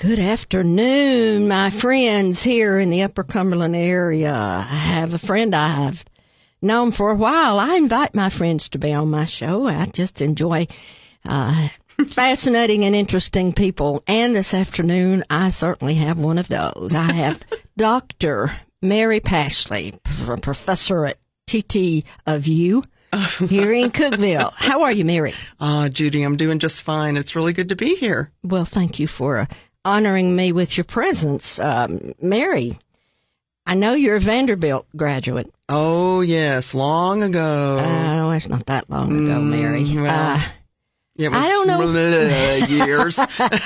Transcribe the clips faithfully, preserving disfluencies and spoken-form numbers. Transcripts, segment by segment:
Good afternoon, my friends here in the Upper Cumberland area. I have a friend I've known for a while. I invite my friends to be on my show. I just enjoy uh, fascinating and interesting people. And this afternoon, I certainly have one of those. I have Doctor Mary Pashley, professor at T T of U here in Cookeville. How are you, Mary? Ah, uh, Judy, I'm doing just fine. It's really good to be here. Well, thank you for uh, honoring me with your presence. Um, Mary, I know you're a Vanderbilt graduate. Oh, yes, long ago. Oh, uh, it's not that long ago, mm, Mary. Well, uh, it was I don't know. years.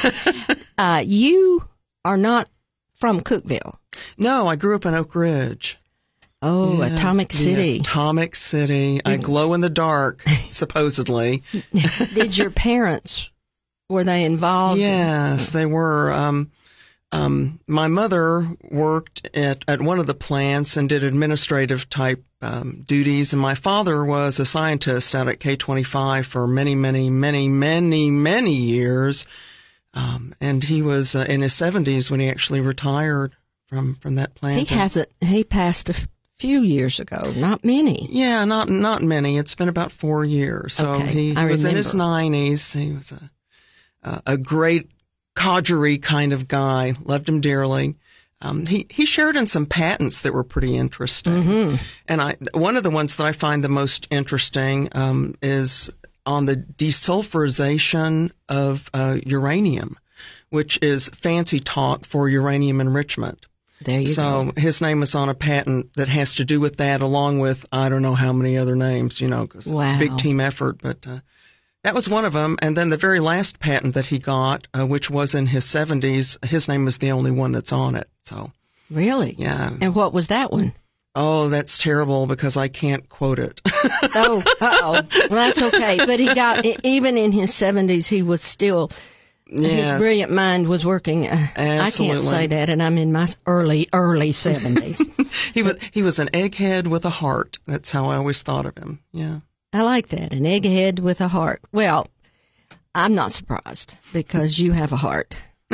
uh, you are not from Cookeville. No, I grew up in Oak Ridge. Oh, yeah, Atomic City. Atomic City. I glow in the dark, supposedly. Did your parents, were they involved? Yes, they were. Um, um, my mother worked at, at one of the plants and did administrative type um, duties, and my father was a scientist out at K twenty-five for many, many, many, many, many years. Um, and he was uh, in his seventies when he actually retired from, from that plant. He hasn't. He passed a few years ago, not many. Yeah, not not many. It's been about four years. So okay, he, he I was remember. in his nineties. He was a a, a great codgery kind of guy. Loved him dearly. Um, he he shared in some patents that were pretty interesting. Mm-hmm. And I one of the ones that I find the most interesting um, is on the desulfurization of uh, uranium, which is fancy talk for uranium enrichment. There you so go. His name is on a patent that has to do with that, along with I don't know how many other names, you know, because wow. big team effort. But uh, that was one of them. And then the very last patent that he got, uh, which was in his seventies, his name is the only one that's on it. So really, yeah. And what was that one? Oh, that's terrible because I can't quote it. oh, uh-oh. Well, that's okay. But he got even in his seventies, he was still. Yes. His brilliant mind was working. Uh, I can't say that, and I'm in my early, early seventies. he was he was an egghead with a heart. That's how I always thought of him. Yeah. I like that, an egghead with a heart. Well, I'm not surprised because you have a heart,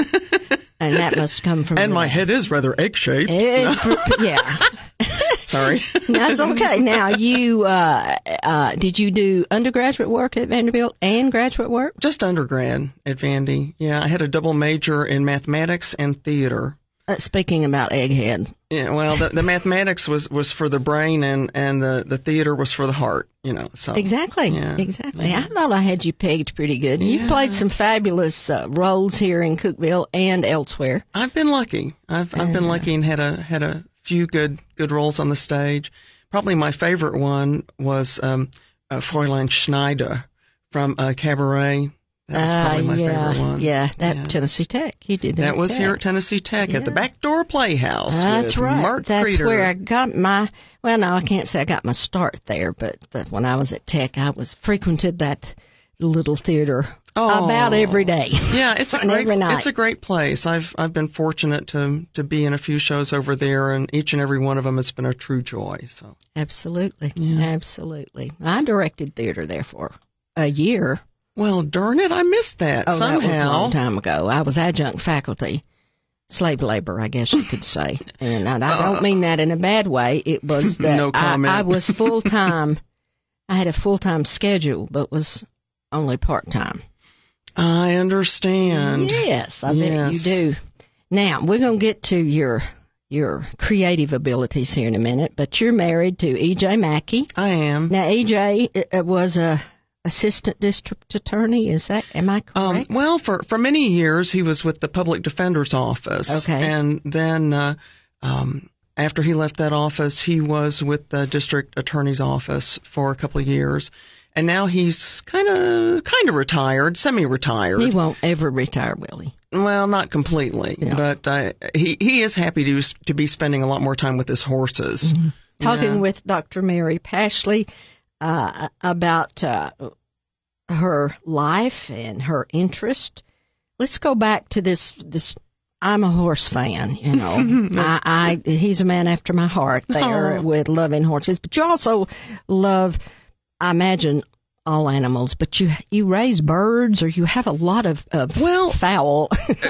and that must come from. And my that. head is rather egg-shaped. Egg, yeah. Sorry. That's okay. Now, you uh, uh, did you do undergraduate work at Vanderbilt and graduate work? Just undergrad at Vandy. Yeah, I had a double major in mathematics and theater. Uh, speaking about eggheads. Yeah, well, the, the mathematics was, was for the brain and, and the, the theater was for the heart, you know. So Exactly, yeah. exactly. Yeah. I thought I had you pegged pretty good. Yeah. You've played some fabulous uh, roles here in Cookeville and elsewhere. I've been lucky. I've I've been lucky and had a had a few good good roles on the stage. Probably my favorite one was um, uh, Fräulein Schneider from uh, Cabaret. That was probably my uh, yeah, favorite one. Yeah, that yeah. Tennessee Tech. You did that. That at was Tech. here at Tennessee Tech yeah. at the Backdoor Playhouse. That's with right. Mark That's Creeder. where I got my. Well, no, I can't say I got my start there, but the, when I was at Tech, I was frequented that little theater oh. about every day. Yeah, it's a great. every night. It's a great place. I've I've been fortunate to to be in a few shows over there, and each and every one of them has been a true joy. So absolutely, yeah. absolutely. I directed theater there for a year. Well, darn it, I missed that oh, somehow. That was a long time ago. I was adjunct faculty, slave labor, I guess you could say. And I, I don't mean that in a bad way. It was that no comment. I, I was full-time. I had a full-time schedule, but was only part-time. I understand. Yes, I yes. bet you do. Now, we're going to get to your your creative abilities here in a minute, but you're married to E J Mackey. I am. Now, E J uh, was a assistant district attorney, is that, am I correct? Um, well, for, for many years he was with the public defender's office. Okay. And then uh, um, after he left that office, he was with the district attorney's office for a couple of years. And now he's kind of kind of retired, semi-retired. He won't ever retire, will he? Well, not completely, yeah. but uh, he he is happy to to be spending a lot more time with his horses. Mm-hmm. Talking yeah. with Doctor Mary Pashley uh, about uh, her life and her interest. Let's go back to this this. I'm a horse fan, you know. I, I he's a man after my heart there oh. with loving horses, but you also love, I imagine, all animals, but you you raise birds, or you have a lot of, of well, fowl.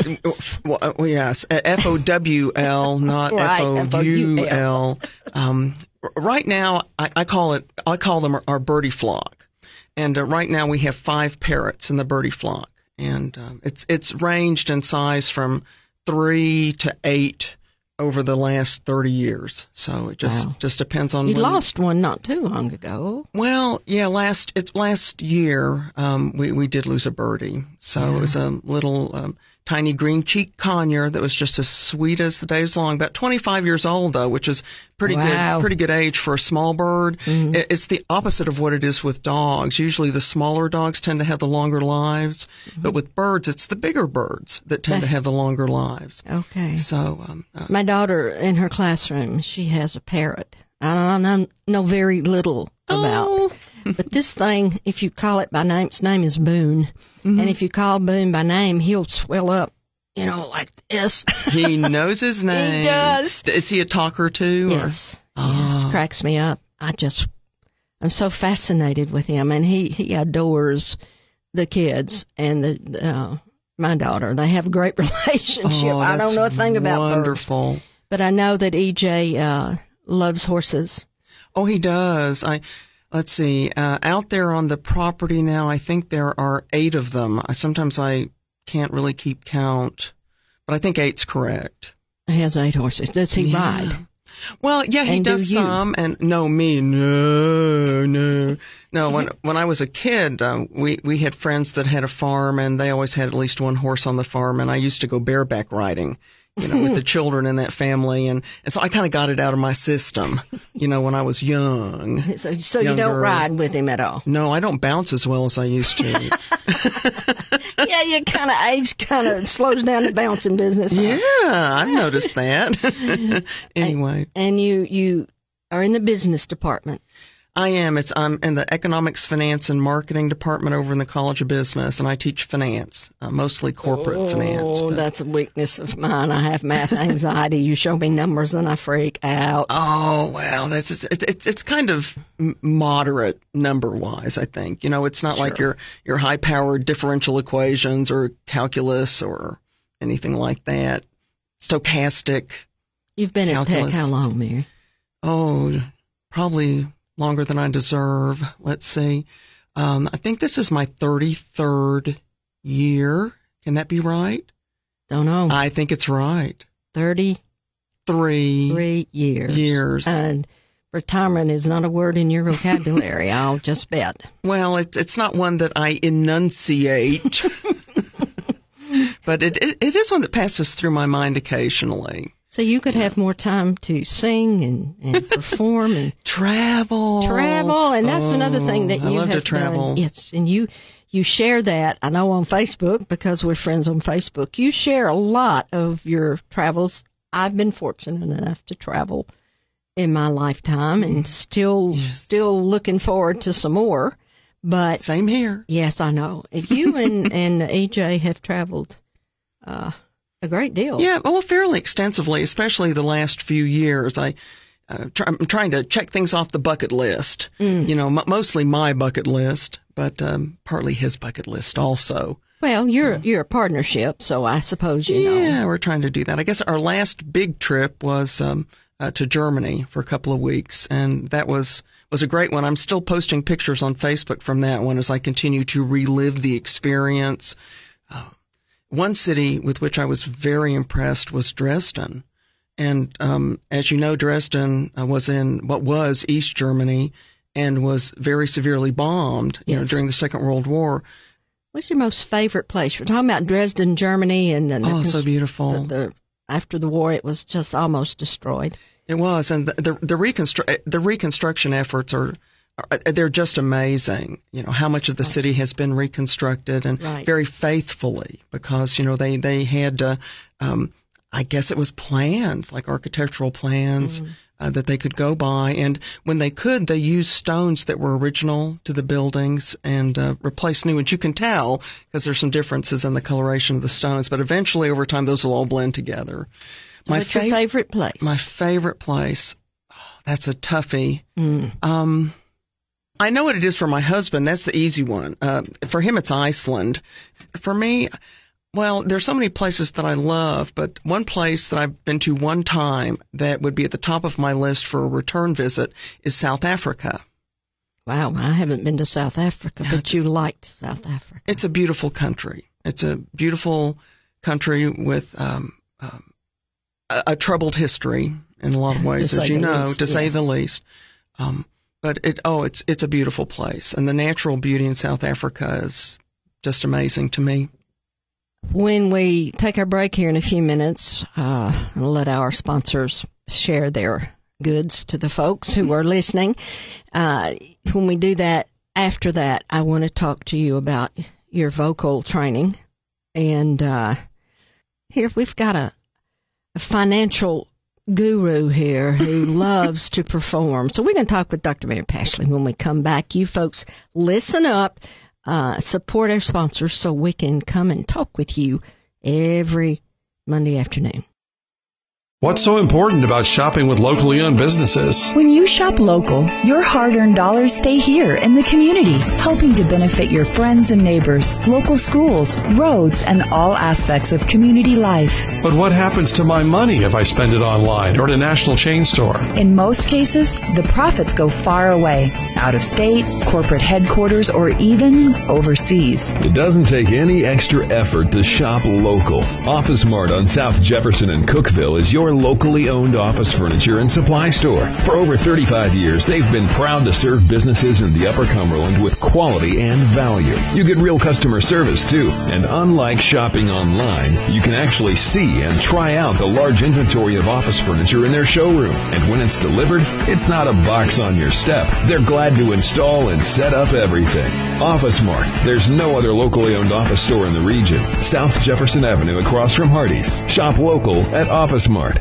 well, yes, F O W L, not right, F O U L. Um, right now, I, I call it I call them our, our birdie flock, and uh, right now we have five parrots in the birdie flock, and um, it's it's ranged in size from three to eight over the last thirty years. So it just wow. just depends on you when. lost one not too long ago. Well, yeah, last it's last year um, we we did lose a birdie. So yeah. It was a little um, tiny green cheek conure that was just as sweet as the days long. About twenty-five years old though, which is pretty wow. good pretty good age for a small bird. Mm-hmm. It, it's the opposite of what it is with dogs. Usually the smaller dogs tend to have the longer lives, mm-hmm. but with birds it's the bigger birds that tend to have the longer lives. Okay. So um, uh, my daughter in her classroom, she has a parrot. I don't know very little about. Oh. But this thing, if you call it by name, its name is Boone. Mm-hmm. And if you call Boone by name, he'll swell up, you know, like this. He knows his name. He does. Is he a talker too? Yes. Or? Oh. Yes. Cracks me up. I just, I'm so fascinated with him. And he, he adores the kids and the, uh, my daughter. They have a great relationship. Oh, I don't know a thing about wonderful. birds. But I know that E J uh, loves horses. Oh, he does. I. Let's see, uh, out there on the property now, I think there are eight of them. I, sometimes I can't really keep count, but I think eight's correct. He has eight horses. Does he yeah. ride? Well, yeah, he and does do some, and no, me, no, no. No, when when I was a kid, um, we, we had friends that had a farm, and they always had at least one horse on the farm, and I used to go bareback riding. You know, with the children in that family, and, and so I kind of got it out of my system, you know, when I was young. So, so you don't ride with him at all? No, I don't bounce as well as I used to. Yeah, you kind of age kind of slows down the bouncing business. Huh? Yeah, I've noticed that. Anyway. And, and you, you are in the business department. I am. It's I'm in the economics, finance, and marketing department over in the College of Business, and I teach finance, uh, mostly corporate oh, finance. Oh, that's a weakness of mine. I have math anxiety. You show me numbers and I freak out. Oh, well, that's just, it's it's it's kind of moderate number wise. I think you know it's not sure. like your your high powered differential equations or calculus or anything like that. Stochastic. You've been calculus. at Tech how long, Mary? Oh, probably longer than I deserve. Let's see. Um, I think this is my thirty-third year. Can that be right? Don't know. I think it's right. thirty-three Three years. Years. And retirement is not a word in your vocabulary, I'll just bet. Well, it's it's not one that I enunciate, but it, it it is one that passes through my mind occasionally. So you could have more time to sing and, and perform and travel, travel, and that's oh, another thing that you I love have to travel. done. Yes, and you you share that. I know on Facebook because we're friends on Facebook. You share a lot of your travels. I've been fortunate enough to travel in my lifetime, and still yes. still looking forward to some more. But same here. Yes, I know. You and and E J have traveled. Uh, A great deal. Yeah, well, fairly extensively, especially the last few years. I, uh, try, I'm trying to check things off the bucket list. Mm. You know, m- mostly my bucket list, but um, partly his bucket list also. Well, you're so. you're a partnership, so I suppose you yeah, know. Yeah, we're trying to do that. I guess our last big trip was um, uh, to Germany for a couple of weeks, and that was was a great one. I'm still posting pictures on Facebook from that one as I continue to relive the experience. Uh, One city with which I was very impressed was Dresden. And um, as you know, Dresden uh, was in what was East Germany and was very severely bombed you yes. know, during the Second World War. What's your most favorite place? We're talking about Dresden, Germany, and then oh, the, so beautiful. The, the, after the war, it was just almost destroyed. It was, and the the, the, reconstru- the reconstruction efforts are. They're just amazing, you know, how much of the city has been reconstructed and right. very faithfully because, you know, they, they had, uh, um, I guess it was plans, like architectural plans mm. uh, that they could go by. And when they could, they used stones that were original to the buildings and uh, replaced new ones. You can tell because there's some differences in the coloration of the stones, but eventually over time those will all blend together. My What's fav- your favorite place? My favorite place, oh, that's a toughie. Mm. Um. I know what it is for my husband. That's the easy one. Uh, for him, it's Iceland. For me, well, there's so many places that I love, but one place that I've been to one time that would be at the top of my list for a return visit is South Africa. Wow, I haven't been to South Africa, but you liked South Africa. It's a beautiful country. It's a beautiful country with um, um, a, a troubled history in a lot of ways, as you know, least, to yes. say the least. Um, but it oh, it's it's a beautiful place, and the natural beauty in South Africa is just amazing to me. When we take our break here in a few minutes, uh, I'll let our sponsors share their goods to the folks who are listening. Uh, when we do that, after that, I want to talk to you about your vocal training. And uh, here we've got a, a financial guru here who loves to perform. So we're going to talk with Doctor Mary Pashley when we come back. You folks, listen up. Uh, support our sponsors so we can come and talk with you every Monday afternoon. What's so important about shopping with locally owned businesses? When you shop local, your hard-earned dollars stay here in the community, helping to benefit your friends and neighbors, local schools, roads, and all aspects of community life. But what happens to my money if I spend it online or at a national chain store? In most cases, the profits go far away, out of state, corporate headquarters, or even overseas. It doesn't take any extra effort to shop local. Office Mart on South Jefferson and Cookeville is your locally owned office furniture and supply store. For over thirty-five years, they've been proud to serve businesses in the Upper Cumberland with quality and value. You get real customer service, too. And unlike shopping online, you can actually see and try out the large inventory of office furniture in their showroom. And when it's delivered, it's not a box on your step. They're glad to install and set up everything. Office Mart. There's no other locally owned office store in the region. South Jefferson Avenue across from Hardee's. Shop local at Office Mart.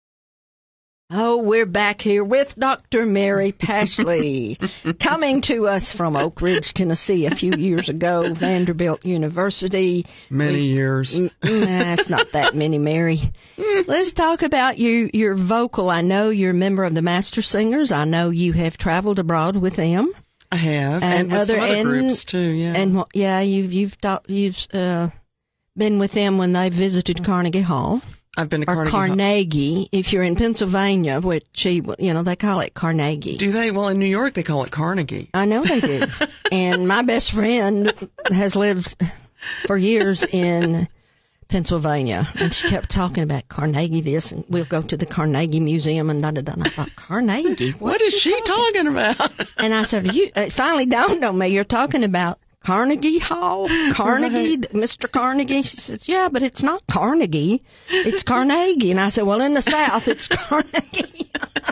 Oh, we're back here with Doctor Mary Pashley, coming to us from Oak Ridge, Tennessee, a few years ago, Vanderbilt University. Many we, years. Nah, it's not that many, Mary. Let's talk about you, your vocal. I know you're a member of the Master Singers. I know you have traveled abroad with them. I have, and, and with other, some other and, groups too. Yeah, and yeah, you've you've talk, you've uh, been with them when they visited Carnegie Hall. I've been to or Carnegie. Carnegie, if you're in Pennsylvania, which, you know, they call it Carnegie. Do they? Well, in New York, they call it Carnegie. I know they do. And my best friend has lived for years in Pennsylvania, and she kept talking about Carnegie this, and we'll go to the Carnegie Museum, and da-da-da. And I thought, Carnegie? What is she talking, talking about? And I said, you, it finally dawned on me, you're talking about Carnegie Hall, Carnegie, right. Mister Carnegie. She says, yeah, but it's not Carnegie. It's Carnegie. And I said, well, in the South, it's Carnegie.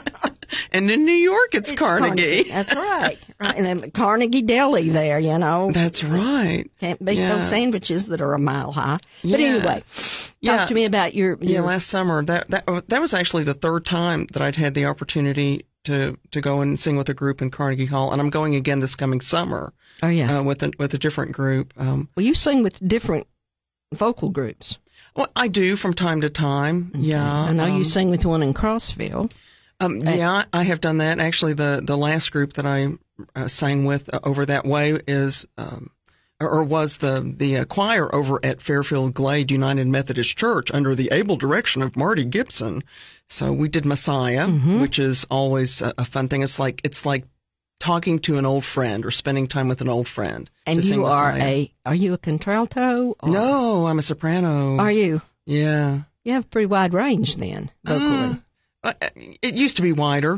And in New York, it's, it's Carnegie. Carnegie. That's right. Right. And then Carnegie Deli there, you know. That's right. Can't beat yeah. those sandwiches that are a mile high. Yeah. But anyway, talk yeah. to me about your, your... Yeah, last summer, that, that that was actually the third time that I'd had the opportunity to, to go and sing with a group in Carnegie Hall. And I'm going again this coming summer. Oh, yeah. Uh, with, a, with a different group. Um, well, you sing with different vocal groups. Well, I do from time to time, okay. yeah. I know um, you sing with one in Crossville. Um, yeah, I have done that. Actually, the, the last group that I uh, sang with uh, over that way is, um, or, or was the, the uh, choir over at Fairfield Glade United Methodist Church under the able direction of Marty Gibson. So we did Messiah, mm-hmm. which is always a, a fun thing. It's like, it's like talking to an old friend or spending time with an old friend. And you are a, are you a contralto? Or? No, I'm a soprano. Are you? Yeah. You have a pretty wide range then, vocally. Uh, it used to be wider.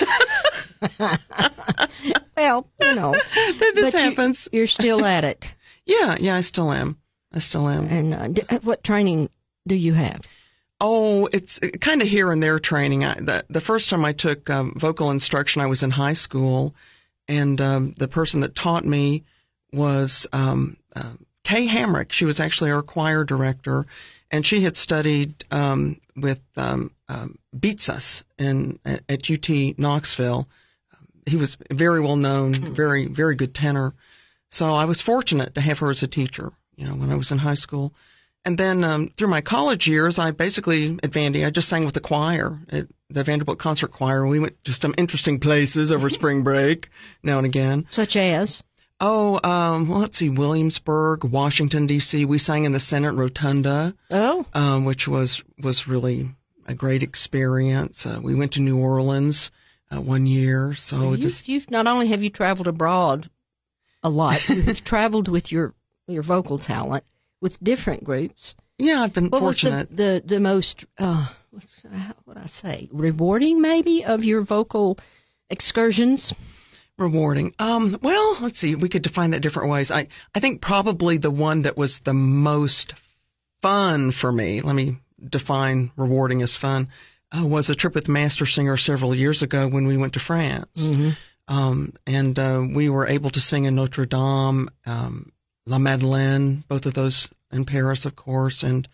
Well, you know. This but happens. You, you're still at it. Yeah, yeah, I still am. I still am. And uh, d- what training do you have? Oh, it's kind of here and there training. I, the, the first time I took um, vocal instruction, I was in high school, and um, the person that taught me was um, uh, Kay Hamrick. She was actually our choir director, and she had studied um, with um, um, Beats Us in, at, at U T Knoxville. He was very well known, very, very good tenor. So I was fortunate to have her as a teacher, you know, when I was in high school. and then um, through my college years, I basically at Vandy, I just sang with the choir at the Vanderbilt Concert Choir. We went to some interesting places over spring break now and again. Such as? Oh, um, well, let's see, Williamsburg, Washington, D C We sang in the Senate Rotunda, Oh. um, which was was really a great experience. Uh, we went to New Orleans uh, one year, so you, just you've not only have you traveled abroad a lot, you've traveled with your your vocal talent with different groups. yeah, I've been What fortunate. was the the, the most uh, what's, how would I say rewarding maybe of your vocal excursions? Rewarding. Um, well, let's see. We could define that different ways. I, I think probably the one that was the most fun for me, let me define rewarding as fun, uh, was a trip with Master Singer several years ago when we went to France. Mm-hmm. Um, and uh, we were able to sing in Notre Dame, um, La Madeleine, both of those in Paris, of course. And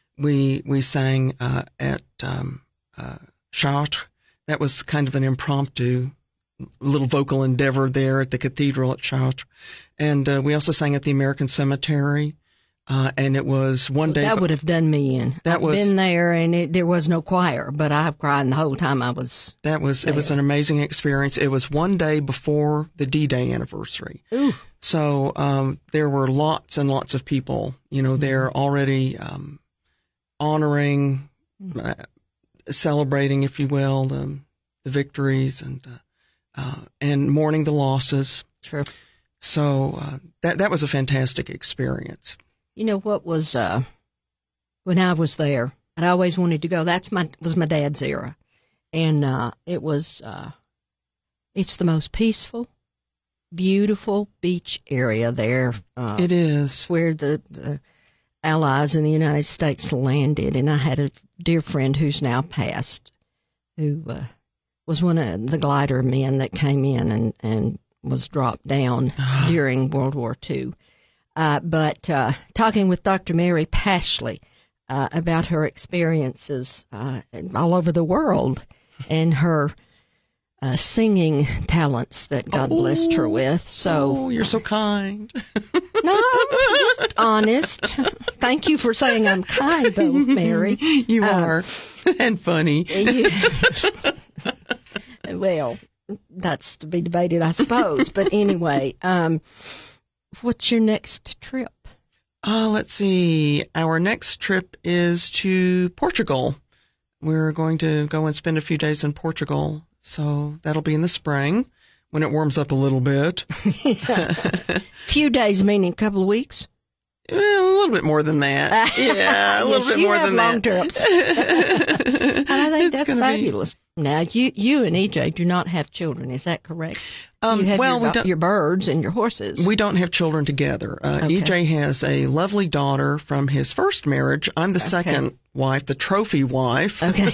we we sang uh, at um, uh, Chartres. That was kind of an impromptu little vocal endeavor there at the cathedral at Chartres. And uh, we also sang at the American Cemetery. Uh, and it was one day. That would have done me in. That I've was- been there, and it, there was no choir, but I cried the whole time I was. That was, it was an amazing experience. It was one day before the D-Day anniversary. Ooh. So um, there were lots and lots of people, you know, there already um, honoring, uh, celebrating, if you will, the, the victories and uh, uh, and mourning the losses. Sure. So uh, that that was a fantastic experience. You know what was uh, when I was there? I'd always wanted to go. That's my was my dad's era, and uh, it was. Uh, it's the most peaceful, beautiful beach area there. Uh, It is. where the, the Allies in the United States landed, and I had a dear friend who's now passed, who uh, was one of the glider men that came in and, and was dropped down during World War Two. Uh, but uh, talking with Doctor Mary Pashley uh, about her experiences uh, all over the world and her uh, singing talents that God Oh. blessed her with. So Oh, you're so kind. no, I'm just honest. Thank you for saying I'm kind, though, Mary. You Uh, are. And funny. You, well, that's to be debated, I suppose. But anyway, um, what's your next trip? Uh, let's see. Our next trip is to Portugal. We're going to go and spend a few days in Portugal. So that'll be in the spring when it warms up a little bit. Few days, meaning a couple of weeks? Well, a little bit more than that. Yeah, a little Yes, bit you more have than long that. trips. And I think It's that's gonna be- fabulous. Now, you you and E J do not have children, is that correct? Um, you have well, your, we don't- your birds and your horses. We don't have children together. Uh, Okay. E J has a lovely daughter from his first marriage. I'm the second wife, the trophy wife. Okay.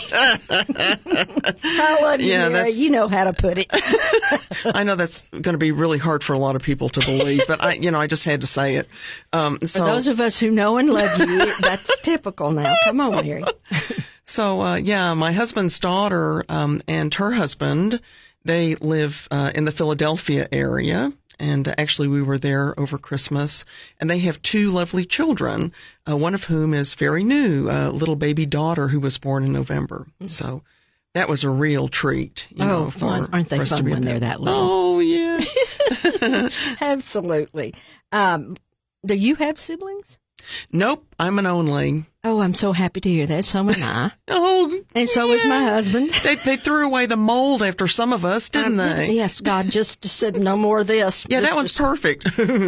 I love you, Yeah, Mary. that's- You know how to put it. I know that's going to be really hard for a lot of people to believe, but I, you know, I just had to say it. Um, so, For those of us who know and love you, it, that's typical now. Come on, Mary. so uh, yeah, my husband's daughter um, and her husband, they live uh, in the Philadelphia area. And actually, we were there over Christmas, and they have two lovely children, uh, one of whom is very new, a little baby daughter who was born in November. So that was a real treat. You Oh, know, for, fun. Aren't they for us to fun be when at they're that little? Oh, yes. Absolutely. Um, do you have siblings? Nope, I'm an only. Oh, I'm so happy to hear that. So am I. Oh, And so is my husband. They they threw away the mold after some of us, didn't Um, they? Yes, God just said no more of this. Yeah, Just- that one's perfect.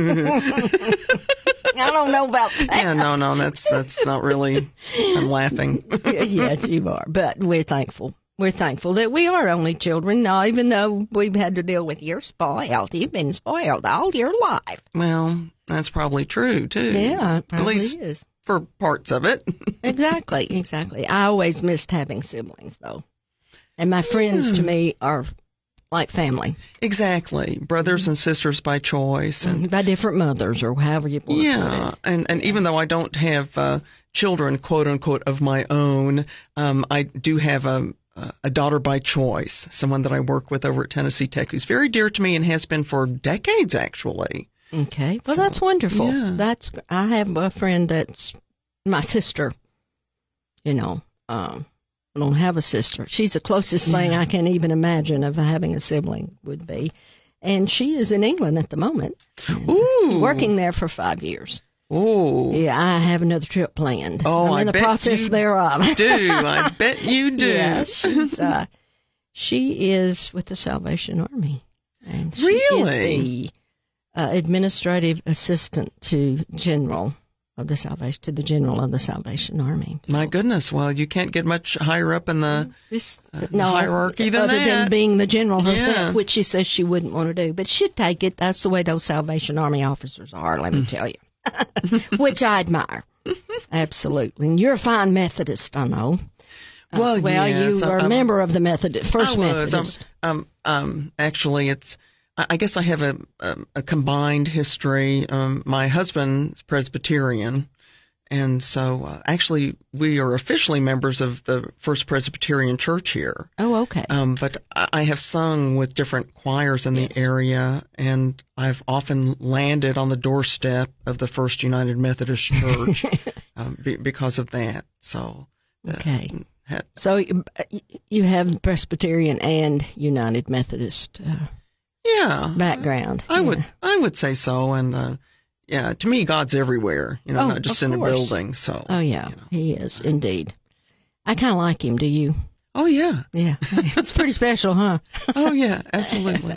I don't know about that. Yeah, no, no, that's that's not really. I'm laughing. Yes, you are. But we're thankful. We're thankful that we are only children, now, even though we've had to deal with you're spoiled. You've been spoiled all your life. Well, that's probably true too. Yeah, it at probably least is. for parts of it. Exactly, exactly. I always missed having siblings, though. And my friends, to me, are like family. Exactly, brothers and sisters by choice, and By different mothers, or however you want to yeah, put it. and and even though I don't have uh, children, quote unquote, of my own, um, I do have a a daughter by choice, someone that I work with over at Tennessee Tech, who's very dear to me and has been for decades, actually. Okay. Well, So, that's wonderful. yeah. That's I have a friend that's my sister, you know, um, I don't have a sister. She's the closest yeah. thing I can even imagine of having a sibling would be. And she is in England at the moment. Ooh. Working there for five years. Oh. Yeah, I have another trip planned. Oh, I'm in I the bet thereof. you do. I bet you do. Yeah, she's, uh, she is with the Salvation Army. And she really? is the uh, administrative assistant to General of the Salvation, to the General of the Salvation Army. So, my goodness. Well, you can't get much higher up in the, this, uh, no, hierarchy than other that. than being the general herself, yeah. which she says she wouldn't want to do. But she'd take it. That's the way those Salvation Army officers are, let me tell you. Which I admire. Absolutely. And you're a fine Methodist, I know. Well, uh, well, yes, you were a member of the Methodist, First I was. Methodist. Um, um, um, actually, it's. I guess I have a a, a combined history. Um, my husband's Presbyterian, and so uh, actually we are officially members of the First Presbyterian Church here. Oh, okay. Um, but I have sung with different choirs in the yes. area, and I've often landed on the doorstep of the First United Methodist Church um, be, because of that. So. Uh, okay. So you have Presbyterian and United Methodist uh, yeah background. I yeah. would I would say so, and uh, yeah, to me, God's everywhere. You know, oh, not just of in course. a building. So. Oh yeah, you know. He is indeed. I kind of like him. Do you? Oh yeah. Yeah, it's pretty special, huh? Oh yeah, absolutely.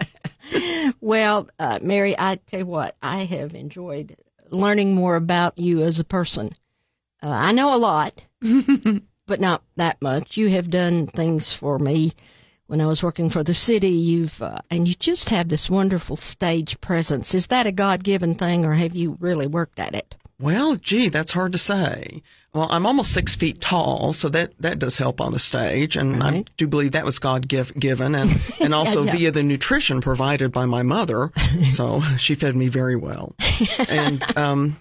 Well, uh, Mary, I tell you what, I have enjoyed learning more about you as a person. Uh, I know a lot. But not that much. You have done things for me when I was working for the city. You've uh, and you just have this wonderful stage presence. Is that a God-given thing, or have you really worked at it? Well, gee, that's hard to say. Well, I'm almost six feet tall, so that, that does help on the stage, and right. I do believe that was God give, given, and and also yeah, yeah. via the nutrition provided by my mother. So she fed me very well, and um.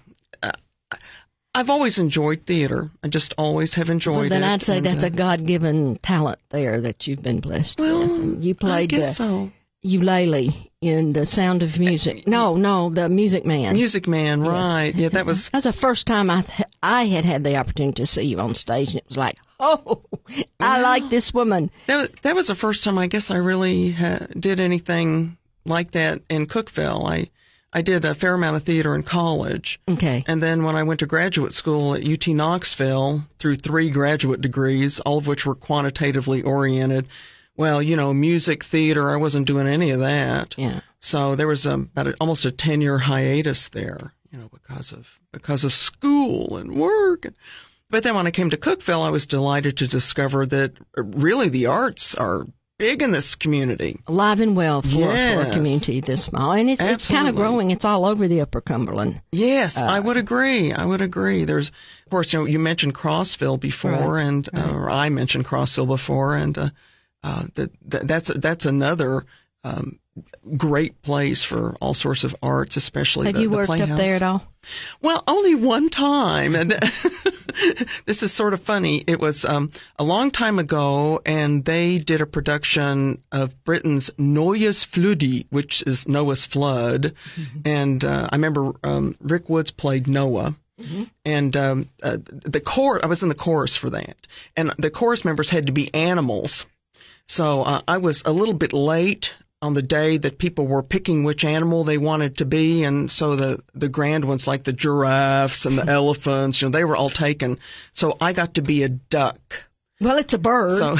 I've always enjoyed theater. I just always have enjoyed well, then it. Then I'd say and, that's uh, a God-given talent there that you've been blessed well, with. And you played I guess the so. ukulele in The Sound of Music. No, no, the Music Man. Music Man, yes. right. Yeah, that was... That's the first time I th- I had had the opportunity to see you on stage, and it was like, oh, I well, like this woman. That was, that was the first time I guess I really ha- did anything like that in Cookeville. I... I did a fair amount of theater in college. Okay. And then when I went to graduate school at U T Knoxville through three graduate degrees, all of which were quantitatively oriented, well, you know, music, theater, I wasn't doing any of that. Yeah. So there was a, about a, almost a ten-year hiatus there, you know, because of because of school and work. But then when I came to Cookeville, I was delighted to discover that really the arts are big in this community. Alive and well for, yes. for a community this small. And it's, it's kind of growing. It's all over the Upper Cumberland. Yes, uh, I would agree. I would agree. There's, of course, you know, you mentioned Crossville before, right, and right. Uh, or I mentioned Crossville before, and uh, uh, that, that that's that's another um, great place for all sorts of arts, especially Have the, you the worked Playhouse. up there at all? Well, only one time, and this is sort of funny. It was um, a long time ago, and they did a production of Britain's Noah's Flood, which is Noah's Flood, mm-hmm. and uh, I remember um, Rick Woods played Noah. Mm-hmm. And um, uh, the chorus, I was in the chorus for that, and the chorus members had to be animals. So uh, I was a little bit late on the day that people were picking which animal they wanted to be, and so the the grand ones like the giraffes and the elephants, you know, they were all taken. So I got to be a duck. Well, it's a bird. So,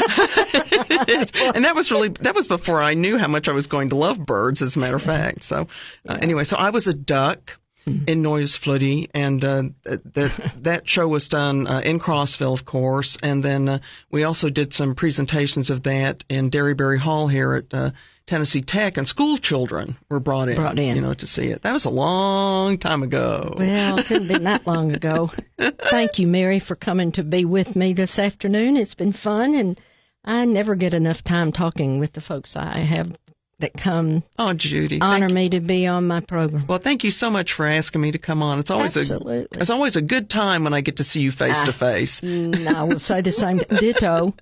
and that was really that was before I knew how much I was going to love birds, as a matter of fact. So uh, anyway, so I was a duck in Noah's Flood, and uh, that that show was done uh, in Crossville, of course, and then uh, we also did some presentations of that in Derryberry Hall here at uh, Tennessee Tech, and school children were brought in, brought in, you know, to see it. That was a long time ago. Well, it couldn't have been that long ago. Thank you, Mary, for coming to be with me this afternoon. It's been fun, and I never get enough time talking with the folks I have that come oh, Judy, honor thank me to be on my program. Well, thank you so much for asking me to come on. It's always Absolutely. a it's always a good time when I get to see you face I, to face. I will say the same. Ditto.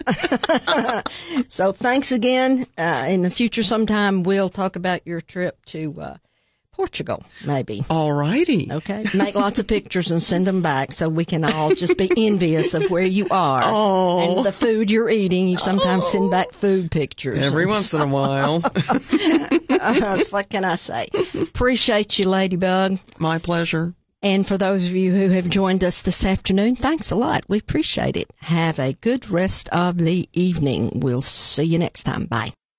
So thanks again. Uh, in the future, sometime we'll talk about your trip to uh, Portugal, maybe. All righty. Okay. Make lots of pictures and send them back so we can all just be envious of where you are. Oh. And the food you're eating. You sometimes Oh. send back food pictures. Every once in a while. uh, what can I say? Appreciate you, Ladybug. My pleasure. And for those of you who have joined us this afternoon, thanks a lot. We appreciate it. Have a good rest of the evening. We'll see you next time. Bye.